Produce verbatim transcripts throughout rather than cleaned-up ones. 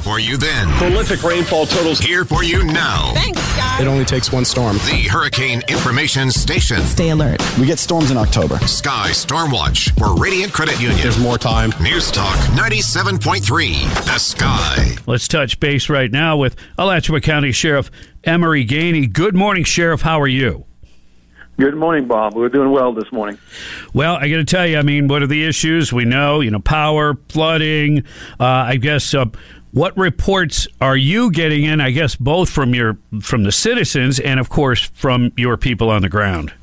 for you then. Prolific rainfall totals here for you now. Thanks, guys. It only takes one storm. The Hurricane Information Station. Stay alert. We get storms in October. Sky Stormwatch for Radiant Credit Union. There's more time. News Talk ninety-seven point three. The Sky. Let's touch base right now with Alachua County Sheriff Emery Gainey. Good morning, Sheriff. How are you? Good morning, Bob. We're doing well this morning. Well, I got to tell you, I mean, what are the issues? We know, you know, power, flooding. Uh, I guess uh, what reports are you getting in? I guess both from your from the citizens and, of course, from your people on the ground.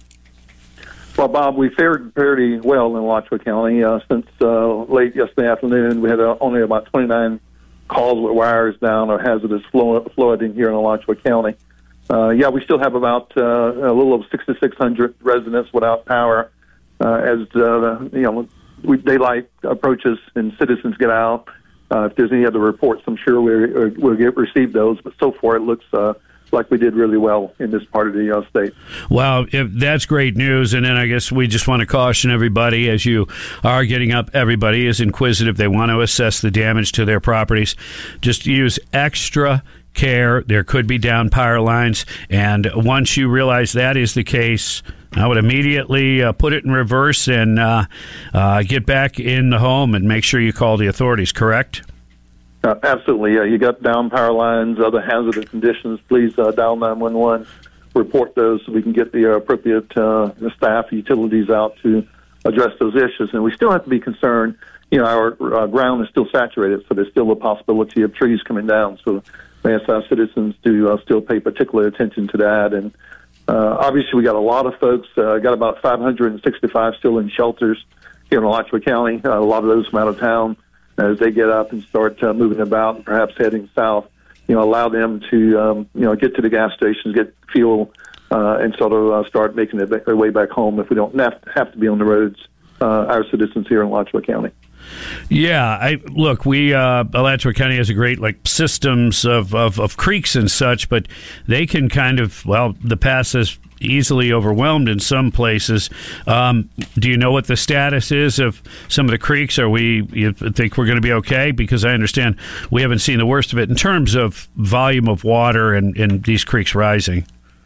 Well, Bob, we fared pretty well in Alachua County uh, since uh, late yesterday afternoon. We had uh, only about twenty-nine calls with wires down or hazardous flooding here in Alachua County. Uh, yeah, we still have about uh, a little over sixty-six hundred residents without power uh, as uh, you know we, daylight approaches and citizens get out. Uh, if there's any other reports, I'm sure we, we'll get receive those. But so far, it looks uh, like we did really well in this part of the uh, state. Well, if that's great news. And then I guess we just want to caution everybody, as you are getting up, everybody is inquisitive. They want to assess the damage to their properties. Just use extra care. There could be down power lines, and once you realize that is the case, I would immediately uh, put it in reverse and uh, uh, get back in the home and make sure you call the authorities, correct? Uh, absolutely. Uh, you got down power lines, other hazardous conditions, please uh, dial nine one one, report those so we can get the uh, appropriate uh, staff, utilities out to address those issues. And we still have to be concerned, you know, our uh, ground is still saturated, so there's still a possibility of trees coming down. So we ask our citizens to uh, still pay particular attention to that. And uh, obviously, we got a lot of folks, uh, got about five hundred sixty-five still in shelters here in Alachua County. Uh, a lot of those from out of town, as they get up and start uh, moving about and perhaps heading south, you know, allow them to, um, you know, get to the gas stations, get fuel, uh, and sort of uh, start making their, their way back home if we don't have to, have to be on the roads, uh, our citizens here in Alachua County. Yeah, I look, we uh, Alachua County has a great like systems of, of, of creeks and such, but they can kind of, well, the pass is easily overwhelmed in some places. Um, do you know what the status is of some of the creeks? Are we, you think we're going to be okay? Because I understand we haven't seen the worst of it in terms of volume of water and, and these creeks rising.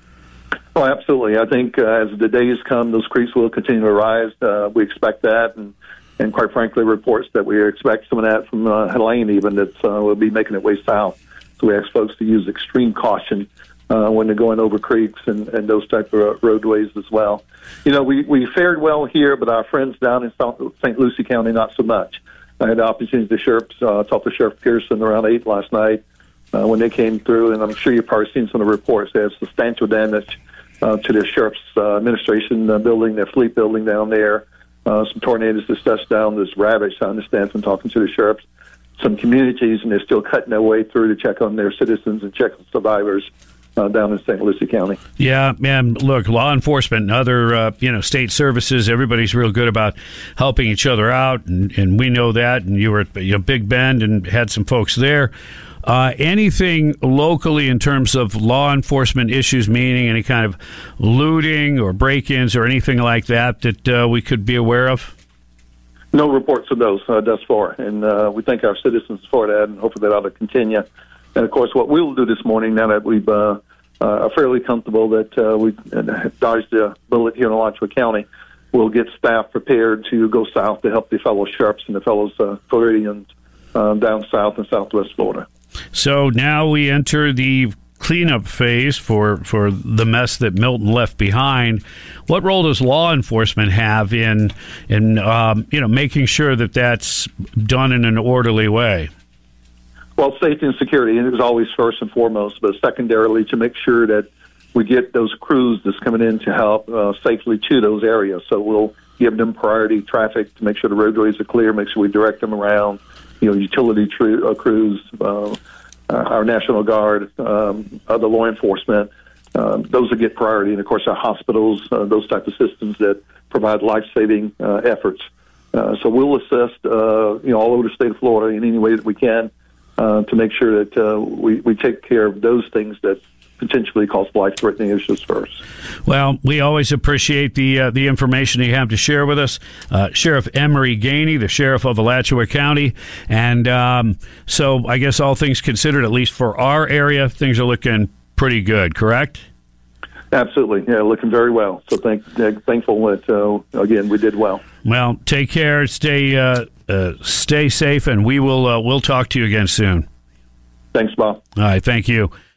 Oh, absolutely. I think uh, as the days come, those creeks will continue to rise. Uh, we expect that, and And quite frankly, reports that we expect some of that from uh, Helene even that uh, will be making its way south. So we ask folks to use extreme caution uh, when they're going over creeks and, and those type of roadways as well. You know, we, we fared well here, but our friends down in Saint Lucie County, not so much. I had the opportunity to sheriff, uh, talk to Sheriff Pearson around eight last night uh, when they came through, and I'm sure you've probably seen some of the reports. They have substantial damage uh, to their sheriff's uh, administration uh, building, their fleet building down there. Uh, some tornadoes that touched down, this ravage, I understand from talking to the sheriffs, some communities, and they're still cutting their way through to check on their citizens and check on survivors uh, down in Saint Lucie County. Yeah, man, look, law enforcement and other, uh, you know, state services, everybody's real good about helping each other out, and, and we know that, and you were at you know, Big Bend and had some folks there. Uh, anything locally in terms of law enforcement issues, meaning any kind of looting or break-ins or anything like that that uh, we could be aware of? No reports of those uh, thus far, and uh, we thank our citizens for that, and hopefully that ought to continue. And, of course, what we'll do this morning, now that we've uh, uh, are fairly comfortable that uh, we dodged a bullet here in Alachua County, we'll get staff prepared to go south to help the fellow sheriffs and the fellow uh, Floridians uh, down south in southwest Florida. So now we enter the cleanup phase for, for the mess that Milton left behind. What role does law enforcement have in in um, you know making sure that that's done in an orderly way? Well, safety and security is always first and foremost, but secondarily to make sure that we get those crews that's coming in to help uh, safely to those areas. So we'll give them priority traffic to make sure the roadways are clear, make sure we direct them around. You know, utility tr- uh, crews, uh, our National Guard, um, other law enforcement, um, those that get priority. And, of course, our hospitals, uh, those type of systems that provide life-saving uh, efforts. Uh, so we'll assist, uh, you know, all over the state of Florida in any way that we can uh, to make sure that uh, we, we take care of those things that potentially cause life-threatening issues first. Well, we always appreciate the uh, the information you have to share with us. Uh, Sheriff Emery Gainey, the Sheriff of Alachua County. And um, so I guess all things considered, at least for our area, things are looking pretty good, correct? Absolutely. Yeah, looking very well. So thank, thankful that, uh, again, we did well. Well, take care, stay uh, uh, stay safe, and we will uh, we'll talk to you again soon. Thanks, Bob. All right, thank you.